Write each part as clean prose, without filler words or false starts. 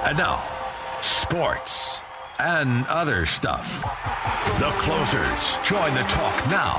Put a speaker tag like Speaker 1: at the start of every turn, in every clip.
Speaker 1: And now, sports and other stuff. The Closers. Join the talk now.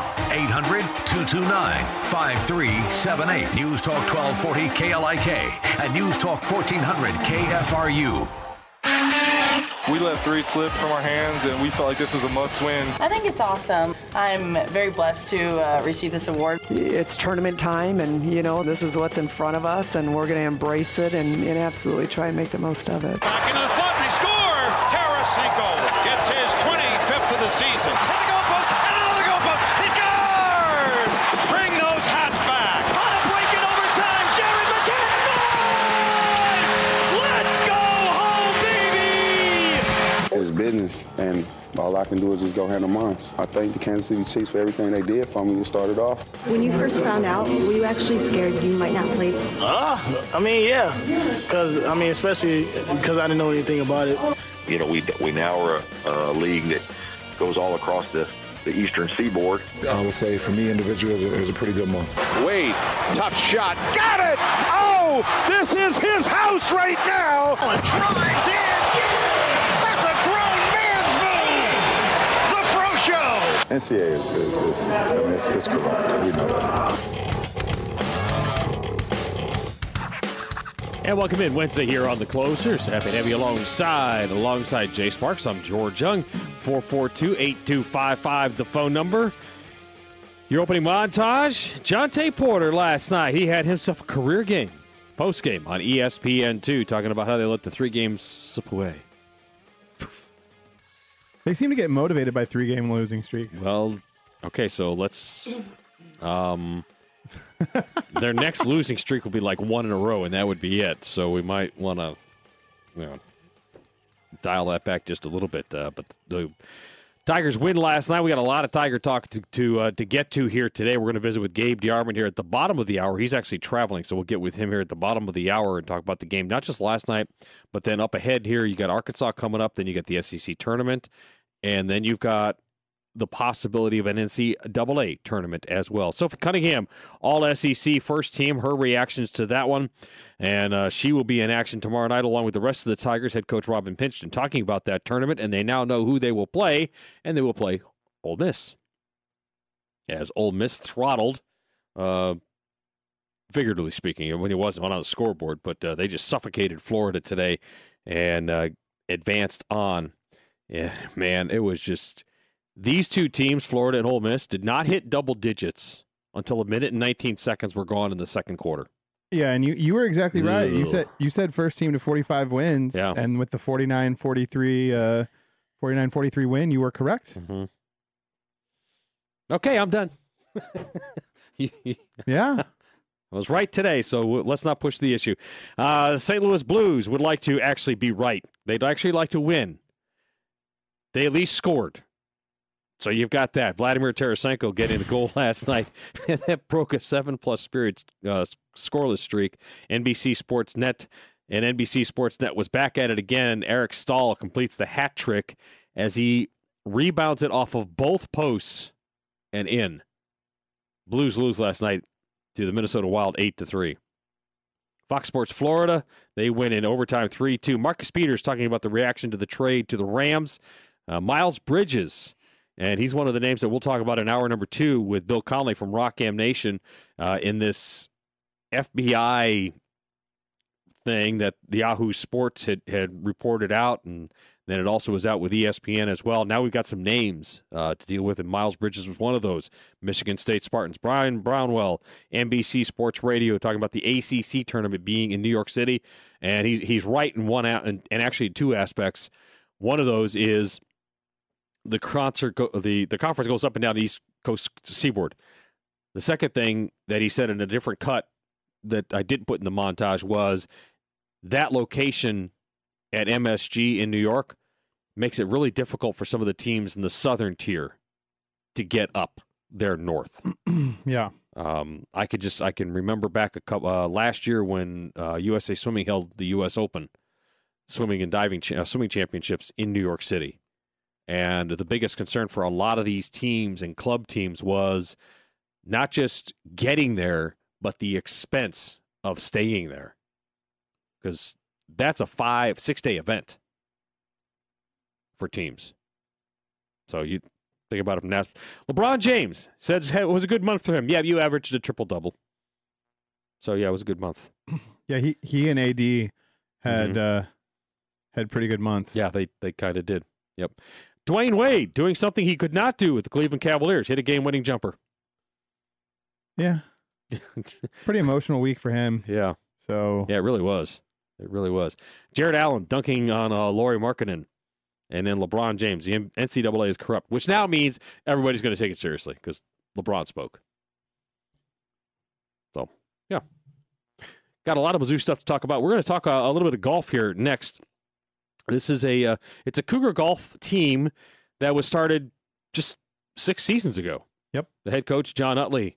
Speaker 1: 800-229-5378. News Talk 1240 KLIK and News Talk 1400 KFRU.
Speaker 2: We let 3 slip from our hands, and we felt like this was a must-win.
Speaker 3: I think it's awesome. I'm very blessed to receive this award.
Speaker 4: It's tournament time, and, this is what's in front of us, and we're going to embrace it and absolutely try and make the most of it.
Speaker 5: Back into the front, they score! Tarasenko gets his 25th of the season. To the goal post, and another goal post. He scores! Bring those hats back. On a break in overtime, Jared McCann scores! Let's go home, baby!
Speaker 6: It's business, and all I can do is just go handle mine. I thank the Kansas City Chiefs for everything they did for me to start it off.
Speaker 7: When you first found out, were you actually scared you might not play?
Speaker 8: Yeah. Because, especially because I didn't know anything about it.
Speaker 9: We now are a league that goes all across the eastern seaboard.
Speaker 10: I would say for me individually, it was a pretty good month.
Speaker 5: Wade, tough shot. Got it! Oh, this is his house right now! And drives in. That's a grown man's move! The Fro Show!
Speaker 10: NCAA is corrupt. We know that.
Speaker 11: And welcome in Wednesday here on The Closers. Happy to have you alongside Jay Sparks. I'm George Young. 442-8255, the phone number. Your opening montage, Jontay Porter last night. He had himself a career game, post-game on ESPN2, talking about how they let the 3 games slip away.
Speaker 12: They seem to get motivated by 3-game losing streaks.
Speaker 11: Well, okay, so let's... their next losing streak will be like 1 in a row, and that would be it. So we might want to, dial that back just a little bit. But the Tigers win last night. We got a lot of Tiger talk to get to here today. We're going to visit with Gabe DeArmond here at the bottom of the hour. He's actually traveling, so we'll get with him here at the bottom of the hour and talk about the game, not just last night, but then up ahead here, you got Arkansas coming up, then you got the SEC tournament, and then you've got the possibility of an NCAA tournament as well. Sophie Cunningham, all SEC first team, her reactions to that one. And she will be in action tomorrow night along with the rest of the Tigers. Head coach Robin Pinchton talking about that tournament, and they now know who they will play, and they will play Ole Miss. As Ole Miss throttled, figuratively speaking, when it wasn't on the scoreboard, but they just suffocated Florida today and advanced on. Yeah, man, it was just... These 2 teams, Florida and Ole Miss, did not hit double digits until 1 minute and 19 seconds were gone in the second quarter.
Speaker 12: Yeah, and you were exactly right. You said first team to 45 wins, and with the 49-43 win, you were correct.
Speaker 11: Mm-hmm. Okay, I'm done.
Speaker 12: Yeah.
Speaker 11: I was right today, so let's not push the issue. St. Louis Blues would like to actually be right. They'd actually like to win. They at least scored. So you've got that. Vladimir Tarasenko getting the goal last night. That broke a 7+ period scoreless streak. NBC Sports Net and NBC Sports Net was back at it again. Eric Stahl completes the hat trick as he rebounds it off of both posts and in. Blues lose last night to the Minnesota Wild 8-3. Fox Sports Florida, they win in overtime 3-2. Marcus Peters talking about the reaction to the trade to the Rams. Miles Bridges, and he's one of the names that we'll talk about in hour number 2 with Bill Conley from Rockam Nation in this FBI thing that the Yahoo Sports had reported out, and then it also was out with ESPN as well. Now we've got some names to deal with, and Miles Bridges was one of those. Michigan State Spartans. Brian Brownwell, NBC Sports Radio, talking about the ACC tournament being in New York City, and he's right in one and actually 2 aspects. One of those is the conference goes up and down the East Coast seaboard. The second thing that he said in a different cut that I didn't put in the montage was that location at MSG in New York makes it really difficult for some of the teams in the southern tier to get up there north.
Speaker 12: Yeah.
Speaker 11: I can remember back a couple last year when USA Swimming held the U.S. Open swimming and diving swimming championships in New York City. And the biggest concern for a lot of these teams and club teams was not just getting there, but the expense of staying there. Because that's a 5-6 day event for teams. So you think about it from that. LeBron James says it was a good month for him. Yeah, you averaged a triple-double. So, yeah, it was a good month.
Speaker 12: Yeah, he and AD had pretty good months.
Speaker 11: Yeah, they kind of did. Yep. Dwayne Wade doing something he could not do with the Cleveland Cavaliers. Hit a game-winning jumper.
Speaker 12: Yeah. Pretty emotional week for him.
Speaker 11: Yeah.
Speaker 12: So
Speaker 11: yeah, it really was. It really was. Jared Allen dunking on Lauri Markkanen. And then LeBron James. The NCAA is corrupt, which now means everybody's going to take it seriously because LeBron spoke. So, yeah. Got a lot of Mizzou stuff to talk about. We're going to talk a little bit of golf here next. This is it's a Cougar golf team that was started just 6 seasons ago.
Speaker 12: Yep.
Speaker 11: The head coach, John Utley,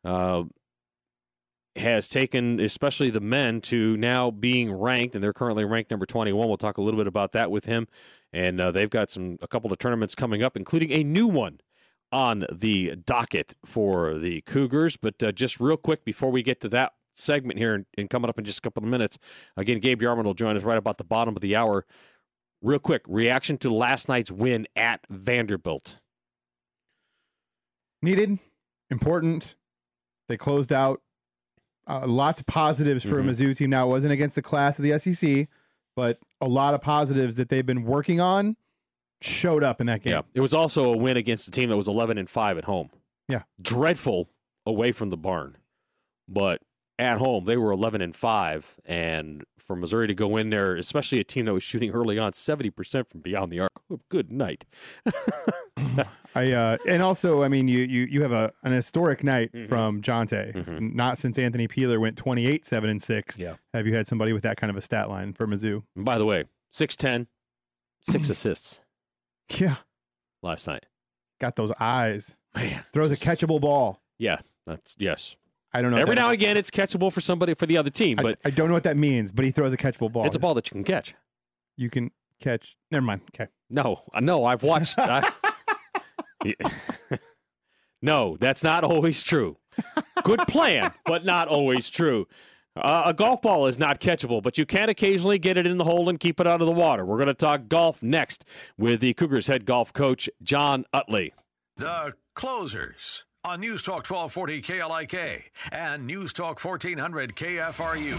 Speaker 11: has taken especially the men to now being ranked, and they're currently ranked number 21. We'll talk a little bit about that with him. And they've got a couple of tournaments coming up, including a new one on the docket for the Cougars. But just real quick before we get to that segment here and coming up in just a couple of minutes, again, Gabe Yarman will join us right about the bottom of the hour. Real quick, reaction to last night's win at Vanderbilt.
Speaker 12: Needed, important. They closed out. Lots of positives for a Mizzou team. Now, it wasn't against the class of the SEC, but a lot of positives that they've been working on showed up in that game.
Speaker 11: Yeah, it was also a win against a team that was 11-5 at home.
Speaker 12: Yeah.
Speaker 11: Dreadful away from the barn, but at home they were 11-5, and for Missouri to go in there, especially a team that was shooting early on 70% from beyond the arc, good night.
Speaker 12: And also, I mean, you have an historic night from Jonte. Not since Anthony Peeler went 28, 7, and 6.
Speaker 11: Yeah.
Speaker 12: Have you had somebody with that kind of a stat line for Mizzou?
Speaker 11: And by the way, 6'10", 6 assists.
Speaker 12: Yeah.
Speaker 11: Last night.
Speaker 12: Got those eyes.
Speaker 11: Man.
Speaker 12: Throws a catchable ball.
Speaker 11: Yeah. Yes.
Speaker 12: I don't know.
Speaker 11: Every now and again, it's catchable for somebody for the other team, but
Speaker 12: I don't know what that means. But he throws a catchable ball.
Speaker 11: It's a ball that you can catch.
Speaker 12: You can catch. Never mind. Okay.
Speaker 11: No. I've watched. No, that's not always true. Good plan, but not always true. A golf ball is not catchable, but you can occasionally get it in the hole and keep it out of the water. We're going to talk golf next with the Cougars head golf coach, John Utley.
Speaker 1: The Closers on News Talk 1240 KLIK and News Talk 1400 KFRU.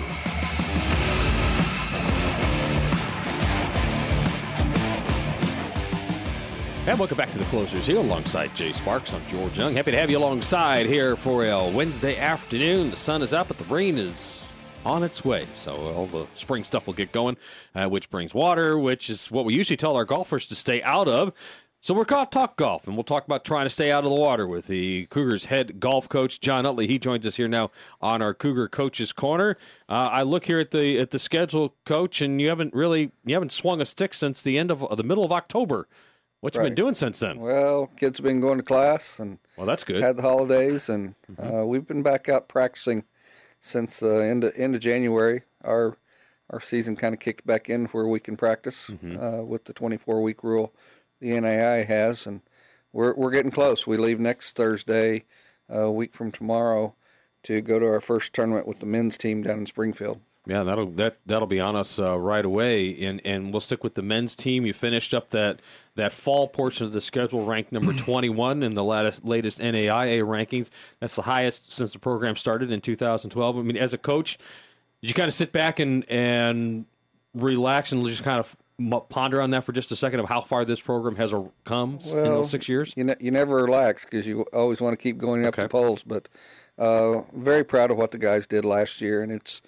Speaker 11: And welcome back to the Closers here alongside Jay Sparks. I'm George Young. Happy to have you alongside here for a Wednesday afternoon. The sun is out, but the rain is on its way. So all the spring stuff will get going, which brings water, which is what we usually tell our golfers to stay out of. So we're going to talk golf, and we'll talk about trying to stay out of the water with the Cougars head golf coach, John Utley. He joins us here now on our Cougar Coaches Corner. I look here at the schedule, Coach, and you haven't swung a stick since the middle of October. What you been doing since then?
Speaker 13: Well, kids have been going to class, and
Speaker 11: that's good.
Speaker 13: Had the holidays, and we've been back out practicing since the end of January. Our season kind of kicked back in where we can practice with the 24-week rule the NAI has, and we're getting close. We leave next Thursday, a week from tomorrow, to go to our first tournament with the men's team down in Springfield.
Speaker 11: Yeah, that'll be on us right away, and we'll stick with the men's team. You finished up that fall portion of the schedule, ranked number 21 in the latest NAIA rankings. That's the highest since the program started in 2012. I mean, as a coach, did you kind of sit back and relax and just kind of ponder on that for just a second of how far this program has come in those 6 years?
Speaker 13: You never relax because you always want to keep going up the polls, but very proud of what the guys did last year, and it's,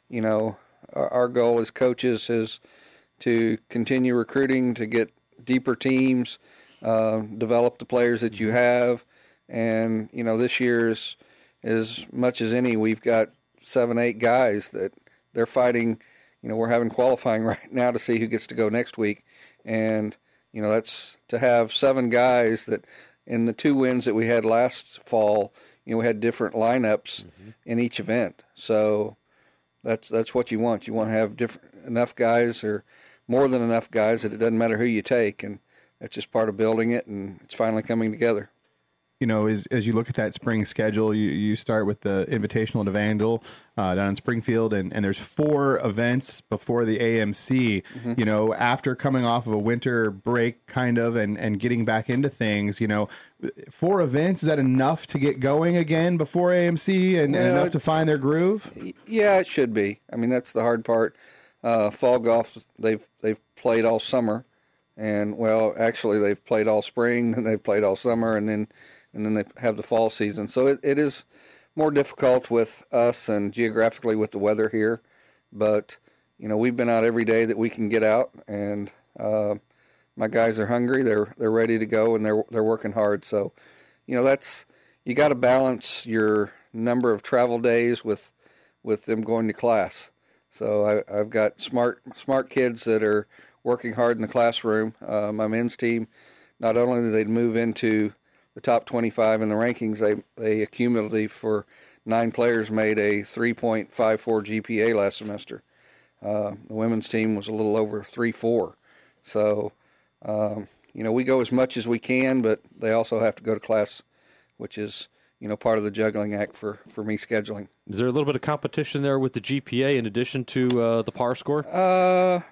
Speaker 13: our goal as coaches is to continue recruiting, to get deeper teams, develop the players that you have. And, this year is, as much as any, we've got 7-8 guys that they're fighting. We're having qualifying right now to see who gets to go next week. And, that's to have 7 guys that in the 2 wins that we had last fall, we had different lineups in each event. So that's what you want. You want to have enough guys or more than enough guys that it doesn't matter who you take, and that's just part of building it, and it's finally coming together.
Speaker 12: as you look at that spring schedule, you start with the Invitational to Vandal down in Springfield, and there's 4 events before the AMC. After coming off of a winter break, kind of, and getting back into things, 4 events, is that enough to get going again before AMC and enough to find their groove?
Speaker 13: Yeah, it should be. I mean, that's the hard part. Fall golf, they've played all summer, and actually they've played all spring, and they've played all summer, and then they have the fall season. So it is more difficult with us and geographically with the weather here, but we've been out every day that we can get out, and my guys are hungry. They're ready to go, and they're working hard. So, that's, you got to balance your number of travel days with them going to class. So I've got smart kids that are working hard in the classroom. My men's team, not only did they move into the top 25 in the rankings, they cumulatively for 9 players made a 3.54 GPA last semester. The women's team was a little over 3.4. So, we go as much as we can, but they also have to go to class, which is, part of the juggling act for me scheduling.
Speaker 11: Is there a little bit of competition there with the GPA in addition to the PAR score?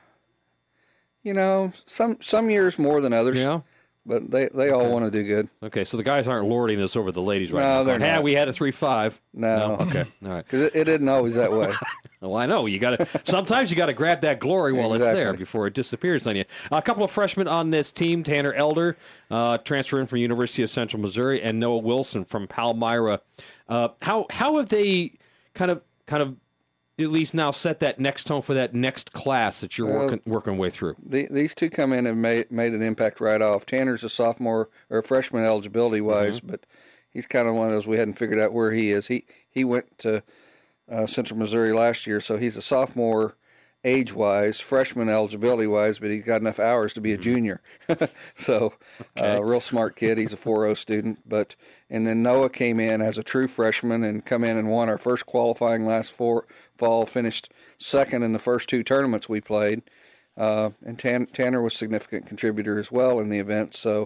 Speaker 13: Some years more than others.
Speaker 11: Yeah.
Speaker 13: But they all want to do good.
Speaker 11: Okay, so the guys aren't lording this over the ladies right now.
Speaker 13: No, they're not.
Speaker 11: We had a 3.5.
Speaker 13: No.
Speaker 11: Okay, all right.
Speaker 13: Because it isn't always that way.
Speaker 11: Well, I know. Sometimes you got to grab that glory while it's there before it disappears on you. A couple of freshmen on this team, Tanner Elder, transferring from University of Central Missouri, and Noah Wilson from Palmyra. How have they kind of at least now set that next tone for that next class that you're working way through?
Speaker 13: These 2 come in and made an impact right off. Tanner's a sophomore or a freshman eligibility-wise, but he's kind of one of those we hadn't figured out where he is. He went to Central Missouri last year, so he's a sophomore age-wise, freshman eligibility-wise, but he's got enough hours to be a junior. So, real smart kid. He's a 4.0 student. And then Noah came in as a true freshman and come in and won our first qualifying last fall, finished second in the first 2 tournaments we played. And Tanner was a significant contributor as well in the event. So,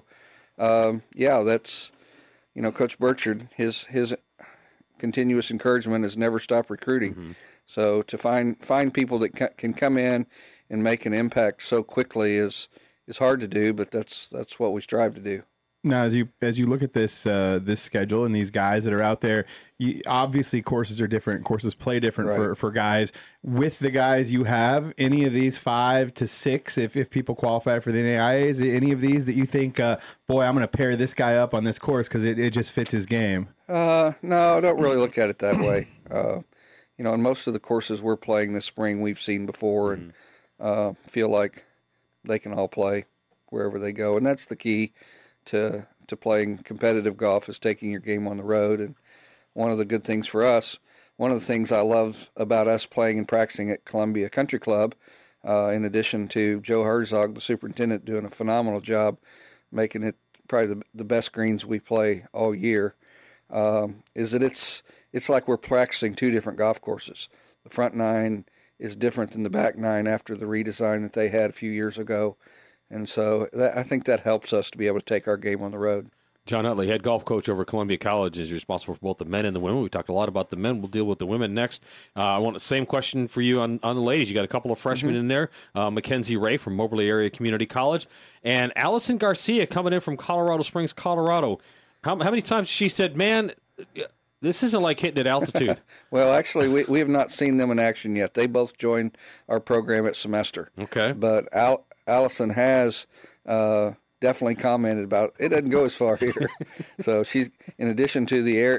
Speaker 13: that's, Coach Burchard, his continuous encouragement is never stop recruiting. So to find people that can come in and make an impact so quickly is hard to do, but that's what we strive to do.
Speaker 12: Now, as you look at this schedule and these guys that are out there, obviously courses are different. Courses play different for guys. With the guys you have, any of these 5 to 6, if people qualify for the NAIAs, any of these that you think, boy, I'm going to pair this guy up on this course because it just fits his game?
Speaker 13: No, I don't really look at it that way. And most of the courses we're playing this spring we've seen before and feel like they can all play wherever they go. And that's the key to playing competitive golf, is taking your game on the road. And one of the good things for us, one of the things I love about us playing and practicing at Columbia Country Club, in addition to Joe Herzog, the superintendent, doing a phenomenal job making it probably the best greens we play all year, is that it's like we're practicing 2 different golf courses. The front 9 is different than the back 9 after the redesign that they had a few years ago. And so I think that helps us to be able to take our game on the road.
Speaker 11: John Utley, head golf coach over at Columbia College, is responsible for both the men and the women. We talked a lot about the men. We'll deal with the women next. I want the same question for you on the ladies. You got a couple of freshmen in there. Mackenzie Ray from Moberly Area Community College. And Allison Garcia coming in from Colorado Springs, Colorado. How many times she said, man, this isn't like hitting at altitude?
Speaker 13: Well, actually, we have not seen them in action yet. They both joined our program at semester.
Speaker 11: Okay.
Speaker 13: But Allison has definitely commented about it. Doesn't go as far here. So she's, in addition to the air,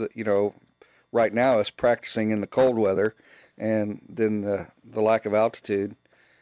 Speaker 13: right now is practicing in the cold weather, and then the lack of altitude.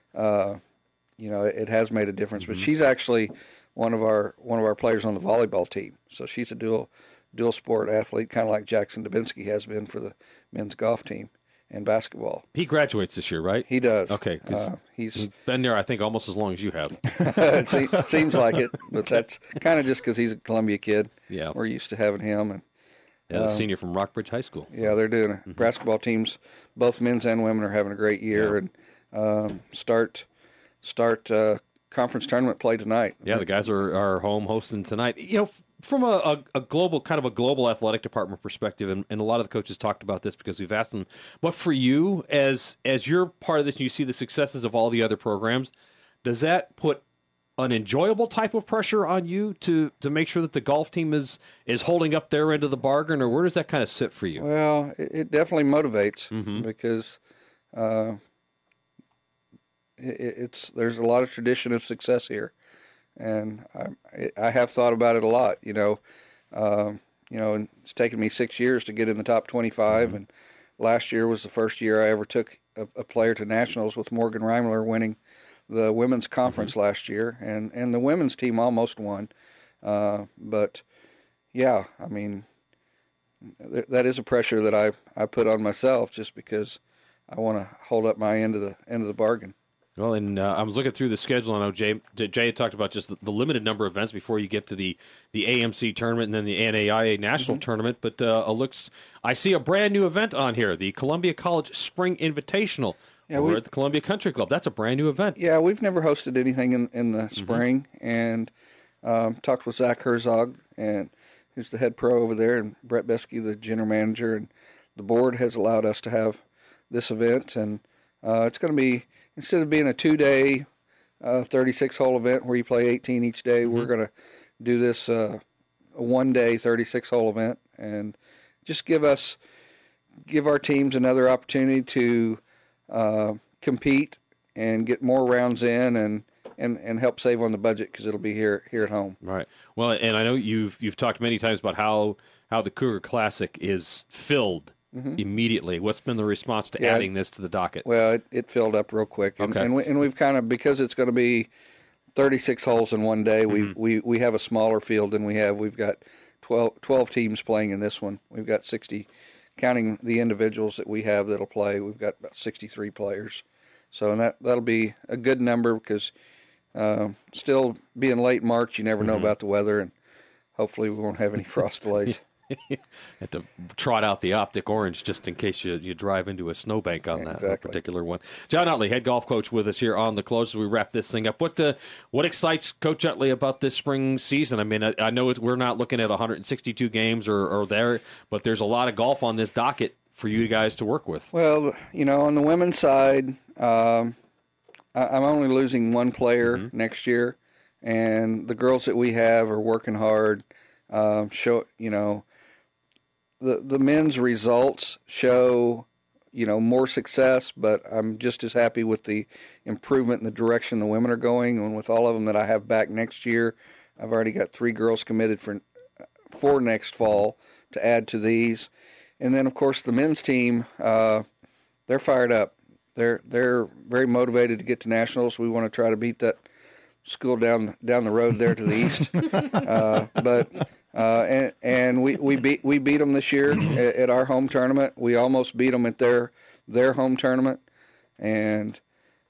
Speaker 13: It has made a difference. But she's actually one of our players on the volleyball team. So she's a dual sport athlete, kind of like Jackson Dubinsky has been for the men's golf team and basketball.
Speaker 11: He graduates this year, right?
Speaker 13: He does.
Speaker 11: Okay. He's been there, I think, almost as long as you have.
Speaker 13: It seems like it, but that's kind of just because he's a Columbia kid.
Speaker 11: Yeah.
Speaker 13: We're used to having him. And
Speaker 11: the senior from Rockbridge High School.
Speaker 13: Yeah, they're doing it. Basketball teams, both men's and women, are having a great year, and start conference tournament play tonight.
Speaker 11: Yeah, the guys are home hosting tonight. from a global kind of a global athletic department perspective, and a lot of the coaches talked about this because we've asked them. But for you, as you're part of this, and you see the successes of all the other programs, does that put an enjoyable type of pressure on you to make sure that the golf team is holding up their end of the bargain, or where does that kind of sit for you?
Speaker 13: Well, it definitely motivates because there's a lot of tradition of success here, and I have thought about it a lot. And it's taken me 6 years to get in the top 25, and last year was the first year I ever took a player to nationals with Morgan Reimler winning the women's conference last year, and the women's team almost won. But yeah, I mean, that is a pressure that I put on myself just because I want to hold up my end of the bargain.
Speaker 11: Well, and I was looking through the schedule. I know Jay had talked about just the limited number of events before you get to the AMC tournament and then the NAIA National Tournament. But I see a brand new event on here, the Columbia College Spring Invitational. Yeah, we're at the Columbia Country Club. That's a brand new event.
Speaker 13: Yeah, we've never hosted anything in the spring, and talked with Zach Herzog, and who's the head pro over there, and Brett Beskey, the general manager, and the board has allowed us to have this event, and it's going to be, instead of being a 2-day 36-hole event where you play 18 each day, we're going to do this a 1-day 36-hole event, and just give our teams another opportunity to compete and get more rounds in and help save on the budget because it'll be here at home.
Speaker 11: Right. Well, and I know you've talked many times about how the Cougar Classic is filled immediately. What's been the response to adding this to the docket?
Speaker 13: Well, it filled up real quick, and we've kind of, because it's going to be 36 holes in one day. We have a smaller field than we've got 12 teams playing in this one. We've got 60. Counting the individuals that we have that'll play, we've got about 63 players. So, and that'll be a good number because still being late March, you never know about the weather, and hopefully we won't have any frost delays.
Speaker 11: Have to trot out the Optic Orange just in case you drive into a snowbank on that particular one. John Utley, head golf coach, with us here on The Close as we wrap this thing up. What excites Coach Utley about this spring season? I mean, I know we're not looking at 162 games or there, but there's a lot of golf on this docket for you guys to work with.
Speaker 13: Well, on the women's side, I'm only losing one player next year, and the girls that we have are working hard. The men's results show, more success, but I'm just as happy with the improvement in the direction the women are going. And with all of them that I have back next year, I've already got 3 girls committed for next fall to add to these. And then, of course, the men's team, they're fired up. They're very motivated to get to nationals. We want to try to beat that school down the road there to the east. And we beat them this year at our home tournament. We almost beat them at their home tournament, and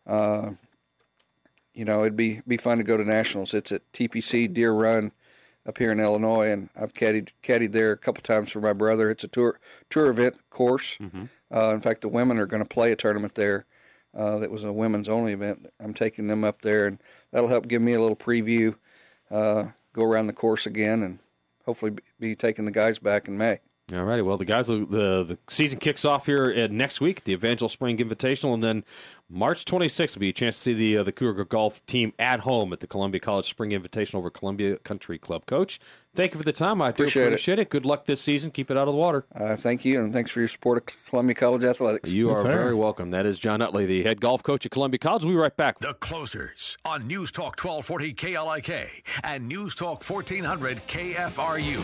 Speaker 13: it'd be fun to go to nationals. It's at TPC Deer Run up here in Illinois, and I've caddied there a couple times for my brother. It's a tour event course. In fact, the women are going to play a tournament there. That was a women's only event. I'm taking them up there, and that'll help give me a little preview. Go around the course again, and hopefully be taking the guys back in May.
Speaker 11: All righty. Well, the guys, the season kicks off here next week, the Evangel Spring Invitational, and then March 26th will be a chance to see the Cougar golf team at home at the Columbia College Spring Invitational over Columbia Country Club. Coach, thank you for the time. I appreciate it. Good luck this season. Keep it out of the water.
Speaker 13: Thank you, and thanks for your support of Columbia College Athletics.
Speaker 11: You are very welcome. That is John Utley, the head golf coach at Columbia College. We'll be right back.
Speaker 1: The Closers on News Talk 1240 KLIK and News Talk 1400 KFRU.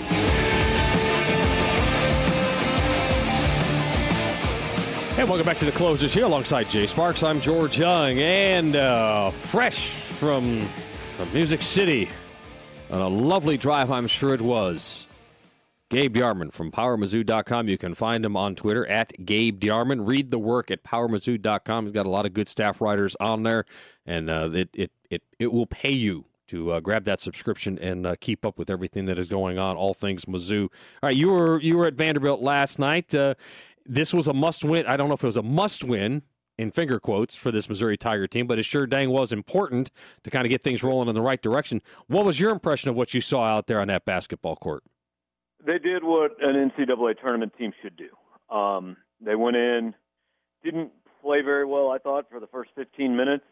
Speaker 11: And welcome back to The Closers here alongside Jay Sparks. I'm George Young, and fresh from Music City on a lovely drive, I'm sure it was, Gabe Yarman from PowerMizzou.com. You can find him on Twitter at Gabe Yarman. Read the work at PowerMizzou.com. He's got a lot of good staff writers on there, and it will pay you to grab that subscription and keep up with everything that is going on, all things Mizzou. All right, you were at Vanderbilt last night. This was a must-win. I don't know if it was a must-win, in finger quotes, for this Missouri Tiger team, but it sure dang was important to kind of get things rolling in the right direction. What was your impression of what you saw out there on that basketball court?
Speaker 14: They did what an NCAA tournament team should do. They went in, didn't play very well, I thought, for the first 15 minutes.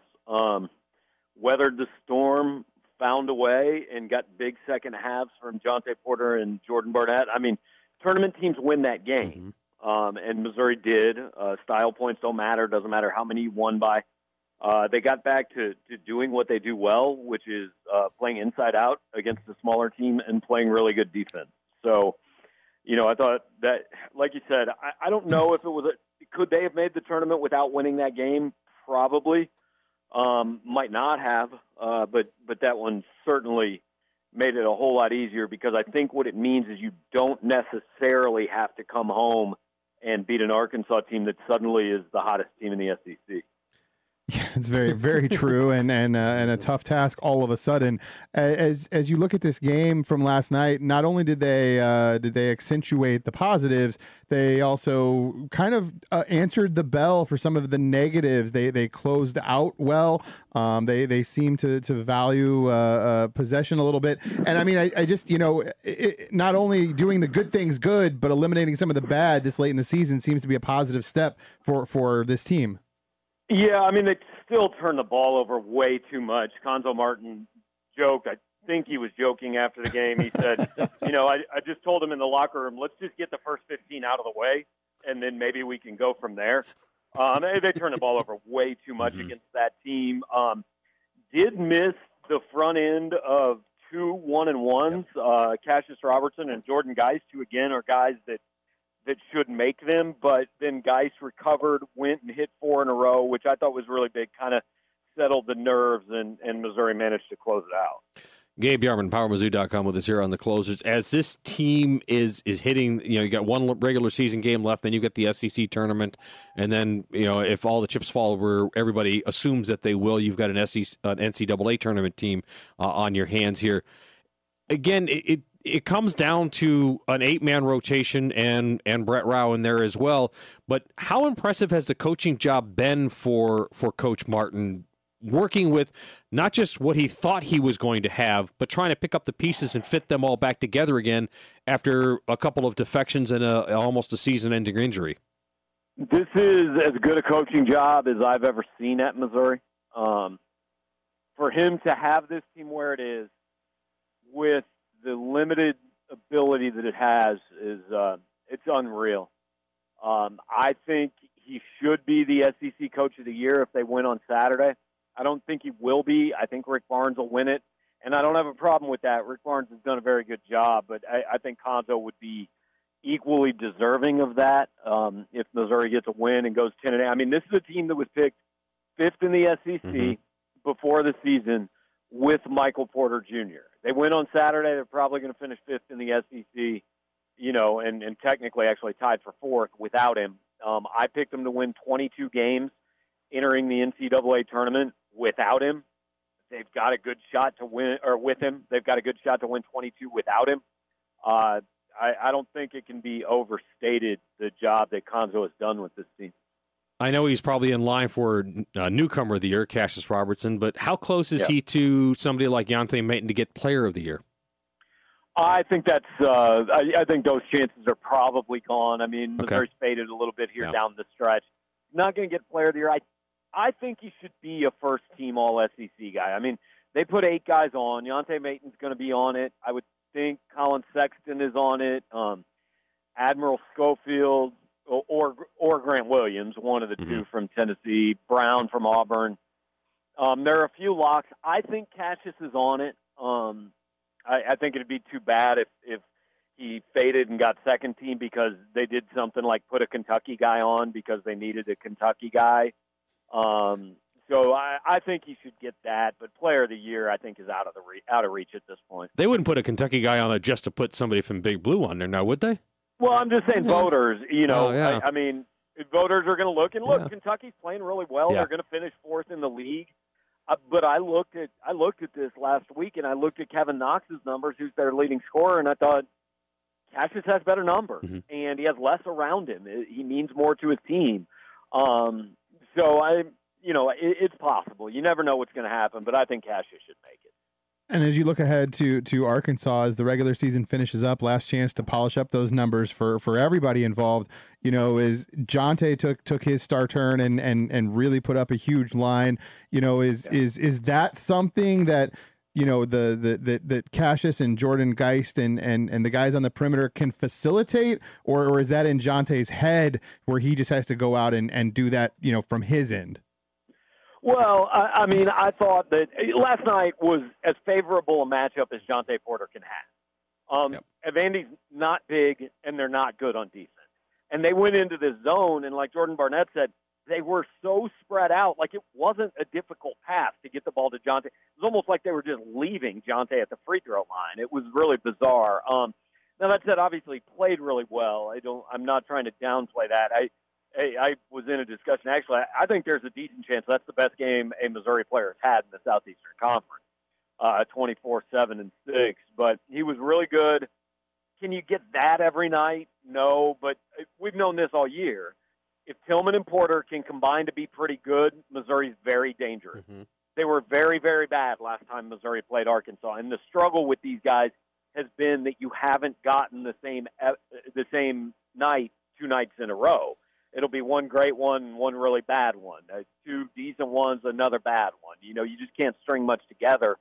Speaker 14: Weathered the storm, found a way, and got big second halves from Jontay Porter and Jordan Barnett. I mean, tournament teams win that game, and Missouri did. Style points don't matter. Doesn't matter how many you won by. They got back to doing what they do well, which is playing inside out against a smaller team and playing really good defense. So, I thought that, like you said, I don't know if it was could they have made the tournament without winning that game? Probably. Might not have, but that one certainly made it a whole lot easier, because I think what it means is you don't necessarily have to come home and beat an Arkansas team that suddenly is the hottest team in the SEC.
Speaker 12: Yeah, it's very, very true, and a tough task all of a sudden. As you look at this game from last night, not only did they accentuate the positives, they also kind of answered the bell for some of the negatives. They closed out well. They seem to value possession a little bit, and I mean, I just not only doing the good things good, but eliminating some of the bad this late in the season seems to be a positive step for this team.
Speaker 14: Yeah, I mean, they still turn the ball over way too much. Cuonzo Martin joked, I think he was joking after the game. He said, I just told him in the locker room, let's just get the first 15 out of the way, and then maybe we can go from there. They turn the ball over way too much against that team. Did miss the front end of 2 1-and-1s. Cassius Robertson and Jordan Geist, who, again, are guys that should make them, but then Geist recovered, went and hit 4 in a row, which I thought was really big, kind of settled the nerves, and Missouri managed to close it out.
Speaker 11: Gabe Yarman, PowerMizzou.com with us here on the closers. As this team is hitting, you got one regular season game left, then you get the SEC tournament, and then, if all the chips fall where everybody assumes that they will, you've got an NCAA tournament team on your hands here. Again, it comes down to an 8-man rotation and Brett Rao in there as well. But how impressive has the coaching job been for Coach Martin, working with not just what he thought he was going to have, but trying to pick up the pieces and fit them all back together again after a couple of defections and almost a season-ending injury?
Speaker 14: This is as good a coaching job as I've ever seen at Missouri. For him to have this team where it is, with the limited ability that it has, is it's unreal. I think he should be the SEC Coach of the Year if they win on Saturday. I don't think he will be. I think Rick Barnes will win it, and I don't have a problem with that. Rick Barnes has done a very good job, but I think Cuonzo would be equally deserving of that if Missouri gets a win and goes 10-8. I mean, this is a team that was picked 5th in the SEC before the season with Michael Porter Jr. They win on Saturday. They're probably going to finish 5th in the SEC, and technically actually tied for 4th without him. I picked them to win 22 games entering the NCAA tournament without him. They've got a good shot to win, or with him, they've got a good shot to win 22 without him. I don't think it can be overstated, the job that Cuonzo has done with this team.
Speaker 11: I know he's probably in line for newcomer of the year, Cassius Robertson, but how close is he to somebody like Jontay Maton to get player of the year?
Speaker 14: I think that's. I think those chances are probably gone. I mean, Missouri's faded a little bit here down the stretch. Not going to get player of the year. I think he should be a first-team All-SEC guy. I mean, they put 8 guys on. Jontay Maton's going to be on it. I would think Colin Sexton is on it. Admiral Schofield or Grant Williams, one of the two from Tennessee. Brown from Auburn. There are a few locks. I think Cassius is on it. I think it'd be too bad if he faded and got second team because they did something like put a Kentucky guy on because they needed a Kentucky guy. So I think he should get that, but player of the year I think is out of reach at this point.
Speaker 11: They wouldn't put a Kentucky guy on it just to put somebody from Big Blue on there now, would they?
Speaker 14: Well, I'm just saying voters, I mean, voters are going to look, and look, Kentucky's playing really well. They're going to finish 4th in the league. But I looked at this last week, and I looked at Kevin Knox's numbers, who's their leading scorer, and I thought Cassius has better numbers, and he has less around him. He means more to his team. So it's possible. You never know what's going to happen, but I think Cassius should make it.
Speaker 12: And as you look ahead to Arkansas, as the regular season finishes up, last chance to polish up those numbers for everybody involved. Is Jonte took his star turn and really put up a huge line. Is that something that that Cassius and Jordan Geist and the guys on the perimeter can facilitate, or is that in Jonte's head where he just has to go out and do that from his end?
Speaker 14: Well, I thought that last night was as favorable a matchup as Jonte Porter can have. Vandy's not big, and they're not good on defense. And they went into this zone, and like Jordan Barnett said, they were so spread out. Like, it wasn't a difficult pass to get the ball to Jonte. It was almost like they were just leaving Jonte at the free throw line. It was really bizarre. Now, that said, obviously, he played really well. I'm not trying to downplay that. I was in a discussion. Actually, I think there's a decent chance that's the best game a Missouri player has had in the Southeastern Conference, 24-7-6. But he was really good. Can you get that every night? No, but we've known this all year. If Tillman and Porter can combine to be pretty good, Missouri's very dangerous. Mm-hmm. They were very, very bad last time Missouri played Arkansas. And the struggle with these guys has been that you haven't gotten the same night 2 nights in a row. It'll be one great one and one really bad one. 2 decent ones, another bad one. You just can't string much together.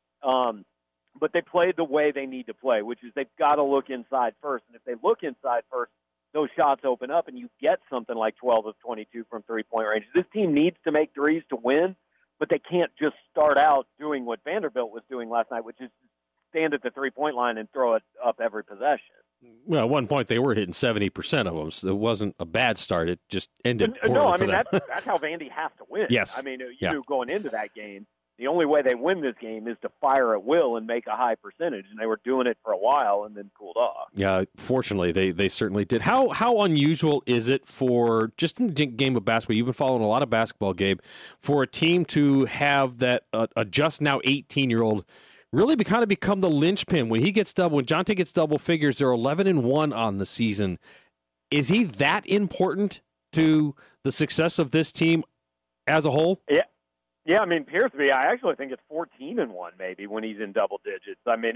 Speaker 14: But they played the way they need to play, which is they've got to look inside first. And if they look inside first, those shots open up and you get something like 12 of 22 from three-point range. This team needs to make threes to win, but they can't just start out doing what Vanderbilt was doing last night, which is stand at the three-point line and throw it up every possession.
Speaker 11: Well, at one point they were hitting 70% of them, so it wasn't a bad start. It just ended poorly
Speaker 14: No, I mean,
Speaker 11: for them.
Speaker 14: that's how Vandy has to win.
Speaker 11: Yes.
Speaker 14: I mean, you knew going into that game, the only way they win this game is to fire at will and make a high percentage, and they were doing it for a while and then cooled off.
Speaker 11: Yeah, fortunately, they certainly did. How unusual is it for, just in the game of basketball, you've been following a lot of basketball, Gabe, for a team to have that a just now 18-year-old really kind of become the linchpin when Jonte gets double figures? They're 11-1 on the season. Is he that important to the success of this team as a whole?
Speaker 14: Yeah, I mean, Pierceby, I actually think it's 14-1 maybe when he's in double digits. I mean,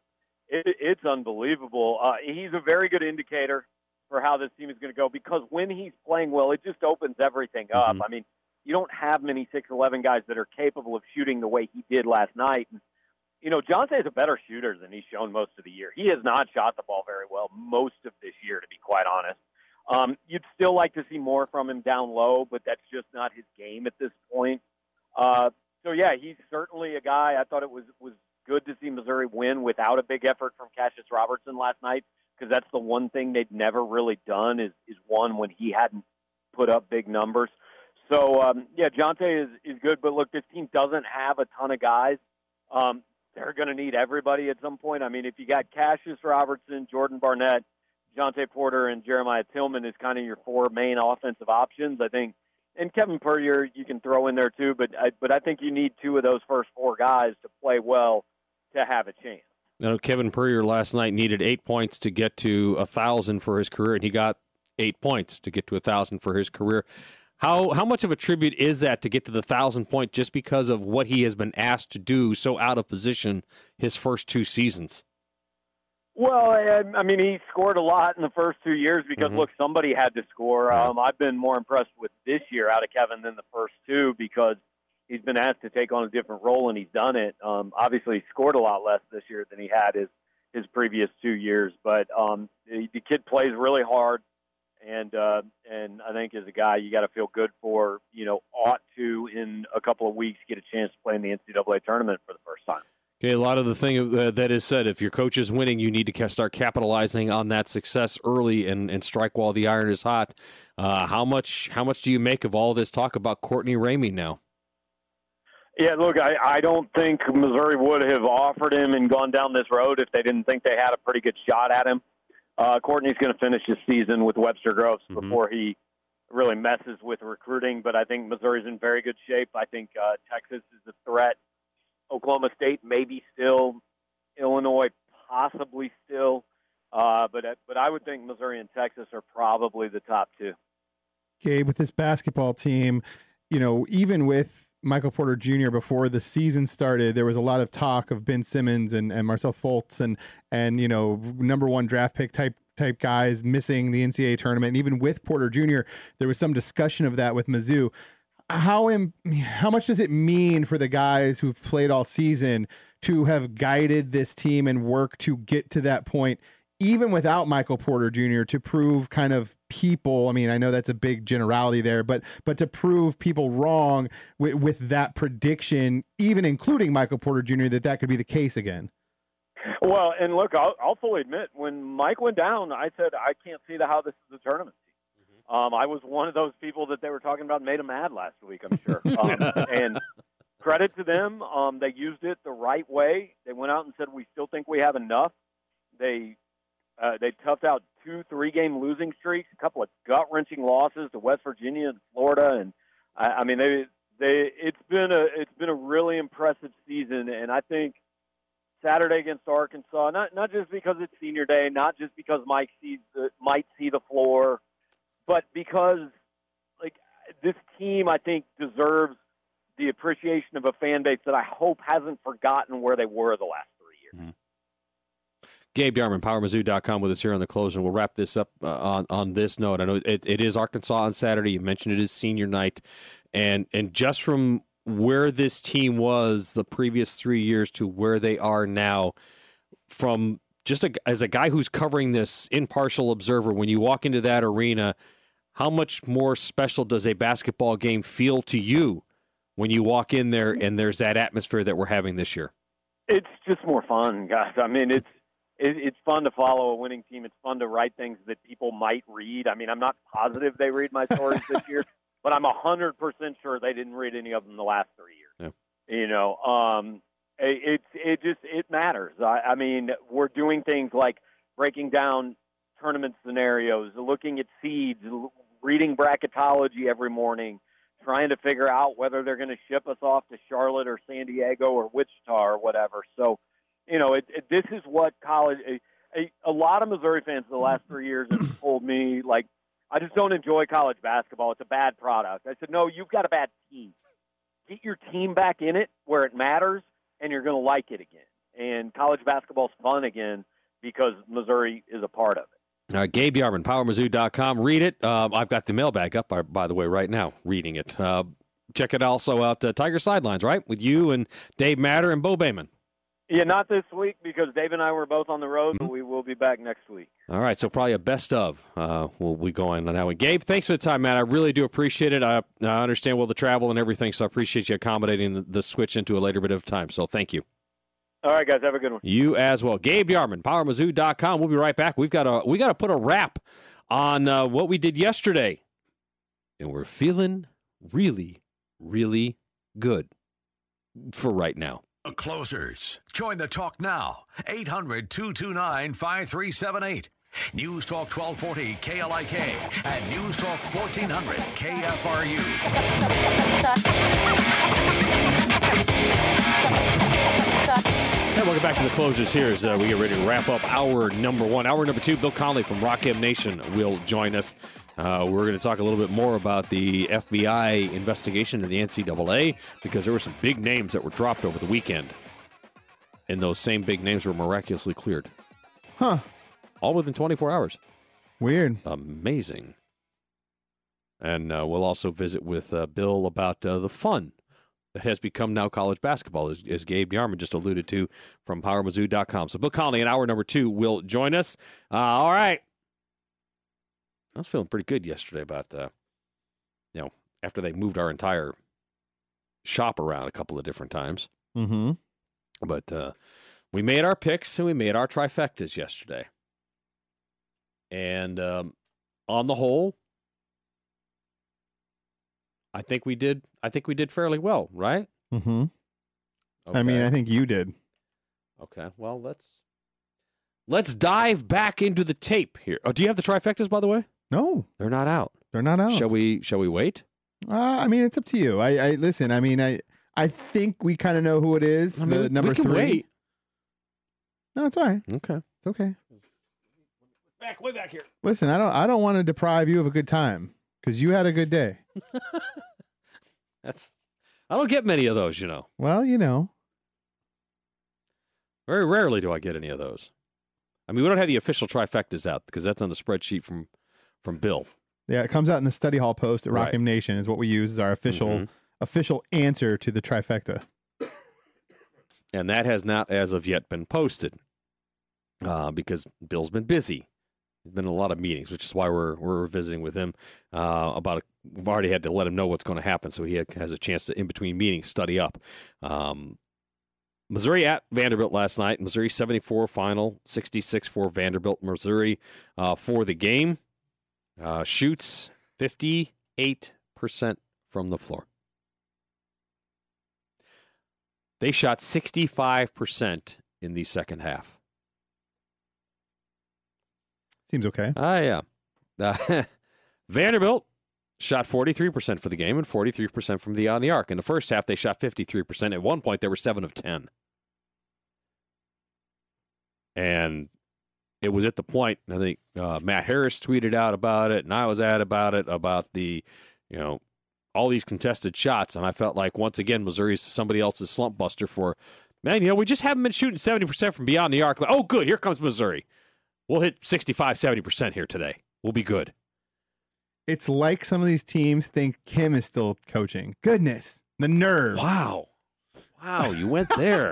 Speaker 14: it's unbelievable. He's a very good indicator for how this team is going to go, because when he's playing well, it just opens everything up.
Speaker 11: Mm-hmm.
Speaker 14: I mean, you don't have many 6'11" guys that are capable of shooting the way he did last night. And, Jonte is a better shooter than he's shown most of the year. He has not shot the ball very well most of this year, to be quite honest. You'd still like to see more from him down low, but that's just not his game at this point. So, yeah, he's certainly a guy. I thought it was good to see Missouri win without a big effort from Cassius Robertson last night, because that's the one thing they'd never really done is won when he hadn't put up big numbers. So, Jonte is good. But, look, this team doesn't have a ton of guys. They're going to need everybody at some point. I mean, if you got Cassius Robertson, Jordan Barnett, Jonte Porter, and Jeremiah Tillman is kind of your 4 main offensive options, I think. And Kevin Puryear you can throw in there too, but I think you need 2 of those first 4 guys to play well to have a chance.
Speaker 11: Kevin Puryear last night needed 8 points to get to 1,000 for his career, and he got 8 points to get to 1,000 for his career. How much of a tribute is that to get to the 1,000 point just because of what he has been asked to do so out of position his first 2 seasons?
Speaker 14: Well, I mean, he scored a lot in the first 2 years because, look, somebody had to score. I've been more impressed with this year out of Kevin than the first 2 because he's been asked to take on a different role, and he's done it. Obviously, he scored a lot less this year than he had his previous 2 years. But the kid plays really hard, and I think as a guy you got to feel good for, ought to, in a couple of weeks, get a chance to play in the NCAA tournament for the first time.
Speaker 11: Okay, a lot of the thing that is said, if your coach is winning, you need to start capitalizing on that success early and strike while the iron is hot. How much do you make of all this talk about Courtney Ramey now?
Speaker 14: Yeah, look, I don't think Missouri would have offered him and gone down this road if they didn't think they had a pretty good shot at him. Courtney's going to finish his season with Webster Groves before he really messes with recruiting, but I think Missouri's in very good shape. I think Texas is a threat. Oklahoma State maybe still, Illinois possibly still, but I would think Missouri and Texas are probably the top 2.
Speaker 12: Gabe, with this basketball team, even with Michael Porter Jr. before the season started, there was a lot of talk of Ben Simmons and Marcel Fultz and number one draft pick type guys missing the NCAA tournament. And even with Porter Jr., there was some discussion of that with Mizzou. How much does it mean for the guys who've played all season to have guided this team and work to get to that point, even without Michael Porter Jr., to prove kind of people? I mean, I know that's a big generality there, but to prove people wrong with that prediction, even including Michael Porter Jr., that could be the case again.
Speaker 14: Well, and look, I'll fully admit, when Mike went down, I said, I can't see how this is a tournament team. I was one of those people that they were talking about made them mad last week, I'm sure. And credit to them. They used it the right way. They went out and said, we still think we have enough. They toughed out 2 3-game losing streaks, a couple of gut-wrenching losses to West Virginia and Florida, and I mean, it's been a really impressive season. And I think Saturday against Arkansas, not just because it's senior day, not just because Mike might see the floor, but because this team, I think, deserves the appreciation of a fan base that I hope hasn't forgotten where they were the last 3 years.
Speaker 11: Mm-hmm. Gabe Yarman, PowerMizzou.com with us here on the close, and we'll wrap this up on this note. I know it is Arkansas on Saturday. You mentioned it is senior night, and just from where this team was the previous 3 years to where they are now, from as a guy who's covering this, impartial observer, when you walk into that arena, how much more special does a basketball game feel to you when you walk in there and there's that atmosphere that we're having this year?
Speaker 14: It's just more fun, guys. I mean, it's fun to follow a winning team. It's fun to write things that people might read. I mean, I'm not positive they read my stories this year, but I'm 100% sure they didn't read any of them the last 3 years. Yeah. It matters. I mean, we're doing things like breaking down tournament scenarios, looking at seeds, reading bracketology every morning, trying to figure out whether they're going to ship us off to Charlotte or San Diego or Wichita or whatever. So, this is what college. A lot of Missouri fans the last 3 years have told me, I just don't enjoy college basketball. It's a bad product. I said, no, you've got a bad team. Get your team back in it where it matters, and you're going to like it again. And college basketball's fun again because Missouri is a part of it.
Speaker 11: All right, Gabe Yarman, PowerMizzou.com. Read it. I've got the mailbag up, by the way, right now, reading it. Check it also out, Tiger Sidelines, right, with you and Dave Matter and Bo Bayman.
Speaker 14: Yeah, not this week because Dave and I were both on the road, but we will be back next week.
Speaker 11: All right, so probably a best of will be going on that one. Gabe, thanks for the time, man. I really do appreciate it. I understand the travel and everything, so I appreciate you accommodating the switch into a later bit of time. So thank you.
Speaker 14: All right, guys, have a good one.
Speaker 11: You as well. Gabe Yarman, PowerMizzou.com. We'll be right back. We got to put a wrap on what we did yesterday, and we're feeling really, really good for right now.
Speaker 1: The Closers. Join the talk now. 800-229-5378. News Talk 1240 KLIK and News Talk 1400 KFRU.
Speaker 11: Hey, welcome back to the Closers here as we get ready to wrap up hour number 1. Hour number 2, Bill Conley from Rock M Nation will join us. We're going to talk a little bit more about the FBI investigation in the NCAA because there were some big names that were dropped over the weekend. And those same big names were miraculously cleared.
Speaker 12: Huh.
Speaker 11: All within 24 hours.
Speaker 12: Weird.
Speaker 11: Amazing. And we'll also visit with Bill about the fun that has become now college basketball, as Gabe Yarman just alluded to from PowerMizzou.com. So Bill Conley in hour number 2 will join us. All right. I was feeling pretty good yesterday about, after they moved our entire shop around a couple of different times.
Speaker 12: Mm-hmm.
Speaker 11: But we made our picks and we made our trifectas yesterday. And on the whole, I think we did fairly well, right?
Speaker 12: Mm-hmm.
Speaker 11: Okay.
Speaker 12: I mean, I think you did.
Speaker 11: Okay. Well, let's dive back into the tape here. Oh, do you have the trifectas, by the way?
Speaker 12: No,
Speaker 11: they're not out.
Speaker 12: They're not out.
Speaker 11: Shall we wait?
Speaker 12: I mean, it's up to you. I listen. I mean, I think we kind of know who it is.
Speaker 11: I mean,
Speaker 12: the number
Speaker 11: we can
Speaker 12: 3.
Speaker 11: Wait.
Speaker 12: No, it's all right.
Speaker 11: Okay.
Speaker 12: It's okay.
Speaker 11: Way back here.
Speaker 12: Listen, I don't want to deprive you of a good time because you had a good day.
Speaker 11: I don't get many of those, you know.
Speaker 12: Well, you know.
Speaker 11: Very rarely do I get any of those. I mean, we don't have the official trifectas out because that's on the spreadsheet from Bill.
Speaker 12: Yeah, it comes out in the study hall post at
Speaker 11: Right.
Speaker 12: Rockham Nation is what we use as our official answer to the trifecta.
Speaker 11: And that has not, as of yet, been posted because Bill's been busy. There's been a lot of meetings, which is why we're visiting with him we've already had to let him know what's going to happen, so he has a chance to, in between meetings, study up. Missouri at Vanderbilt last night. Missouri 74 final, 66 for Vanderbilt. Missouri for the game shoots 58% from the floor. They shot 65% in the second half.
Speaker 12: Seems okay.
Speaker 11: Yeah. Vanderbilt shot 43% for the game and 43% from on the arc. In the first half, they shot 53%. At one point, they were 7 of 10. And it was at the point, I think Matt Harris tweeted out about it, and I was about the, all these contested shots. And I felt like, once again, Missouri's somebody else's slump buster for, man, we just haven't been shooting 70% from beyond the arc. Like, oh, good, here comes Missouri. We'll hit 65, 70% here today. We'll be good.
Speaker 12: It's like some of these teams think Kim is still coaching. Goodness, the nerve.
Speaker 11: Wow, you went there.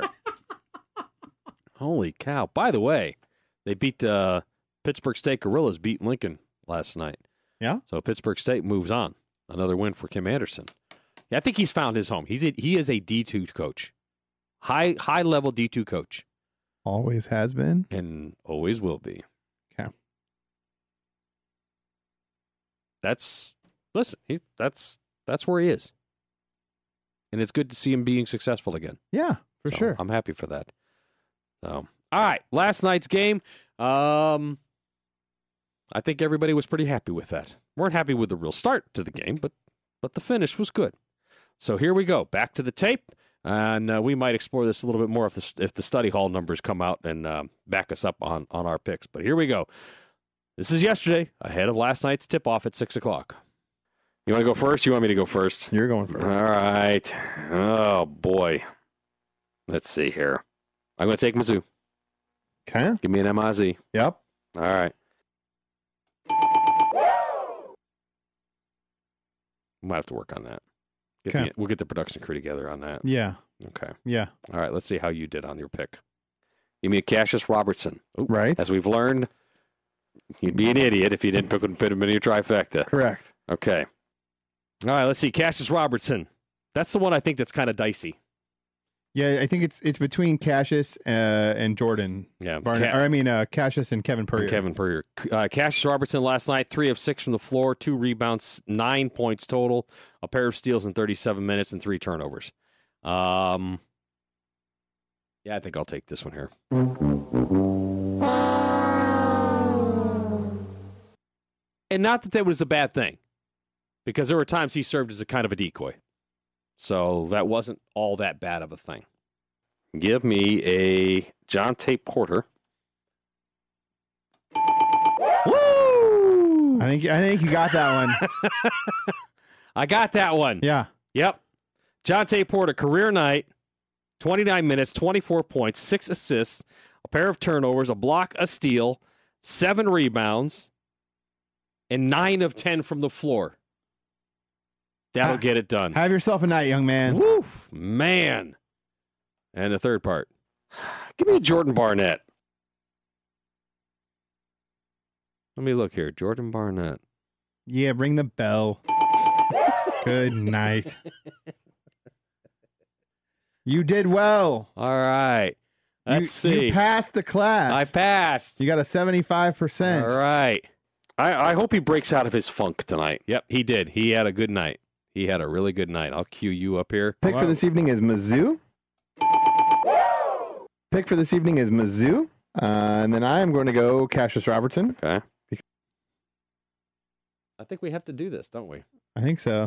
Speaker 11: Holy cow. By the way, they beat Pittsburgh State Gorillas beat Lincoln last night.
Speaker 12: Yeah?
Speaker 11: So Pittsburgh State moves on. Another win for Kim Anderson. Yeah, I think he's found his home. He is a D2 coach. High level D2 coach.
Speaker 12: Always has been.
Speaker 11: And always will be.
Speaker 12: Okay.
Speaker 11: That's where he is. And it's good to see him being successful again.
Speaker 12: Yeah, for sure.
Speaker 11: I'm happy for that. So, all right, last night's game. I think everybody was pretty happy with that. Weren't happy with the real start to the game, but the finish was good. So here we go. Back to the tape, and we might explore this a little bit more if the study hall numbers come out and back us up on our picks. But here we go. This is yesterday, ahead of last night's tip-off at 6 o'clock. You want to go first? You want me to go first?
Speaker 12: You're going first.
Speaker 11: All right. Oh, boy. Let's see here. I'm going to take Mizzou.
Speaker 12: Okay.
Speaker 11: Give me an MIZ.
Speaker 12: Yep.
Speaker 11: All right. We might have to work on that. We'll get the production crew together on that.
Speaker 12: Yeah.
Speaker 11: Okay.
Speaker 12: Yeah.
Speaker 11: All right. Let's see how you did on your pick. Give me a Cassius Robertson. Ooh,
Speaker 12: right.
Speaker 11: As we've learned, you'd be an idiot if you didn't put him in your trifecta.
Speaker 12: Correct.
Speaker 11: Okay. All right. Let's see. Cassius Robertson. That's the one I think that's kind of dicey.
Speaker 12: Yeah, I think it's between Cassius and Jordan.
Speaker 11: Yeah.
Speaker 12: Cassius and Kevin Purrier.
Speaker 11: Cassius Robertson last night, 3 of 6 from the floor, 2 rebounds, 9 points total, a pair of steals in 37 minutes, and 3 turnovers. Yeah, I think I'll take this one here. And not that was a bad thing, because there were times he served as a kind of a decoy. So that wasn't all that bad of a thing. Give me a Jonte Porter. Woo!
Speaker 12: I think you got that one.
Speaker 11: I got that one.
Speaker 12: Yeah.
Speaker 11: Yep. Jonte Porter, career night, 29 minutes, 24 points, 6 assists, a pair of turnovers, a block, a steal, 7 rebounds, and 9 of 10 from the floor. That'll get it done.
Speaker 12: Have yourself a night, young man.
Speaker 11: Woo, man. And the third part. Give me Jordan Barnett. Let me look here. Jordan Barnett.
Speaker 12: Yeah, ring the bell. Good night. You did well.
Speaker 11: All right. Let's see.
Speaker 12: You passed the class.
Speaker 11: I passed.
Speaker 12: You got a 75%.
Speaker 11: All right. I hope he breaks out of his funk tonight. Yep, he did. He had a good night. He had a really good night. I'll cue you up here.
Speaker 12: Pick for this evening is Mizzou. And then I am going to go Cassius Robertson.
Speaker 11: Okay. I think we have to do this, don't we?
Speaker 12: I think so.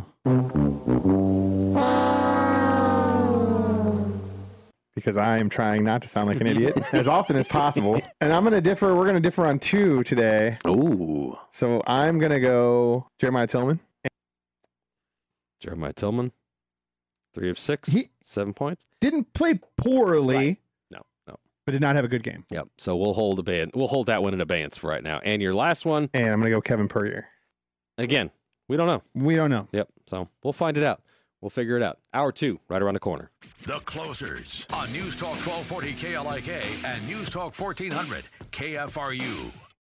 Speaker 12: Because I am trying not to sound like an idiot as often as possible. And I'm going to differ. We're going to differ on 2 today.
Speaker 11: Ooh.
Speaker 12: So I'm going to go Jeremiah Tillman.
Speaker 11: 3 of 6, 7 points.
Speaker 12: Didn't play poorly.
Speaker 11: Right. No.
Speaker 12: But did not have a good game.
Speaker 11: Yep. So we'll hold that one in abeyance for right now. And your last one.
Speaker 12: And I'm going to go Kevin Puryear.
Speaker 11: Again, we don't know.
Speaker 12: We don't know.
Speaker 11: Yep. So we'll find it out. We'll figure it out. Hour 2, right around the corner.
Speaker 1: The Closers on News Talk 1240 KLIK and News Talk 1400 KFRU.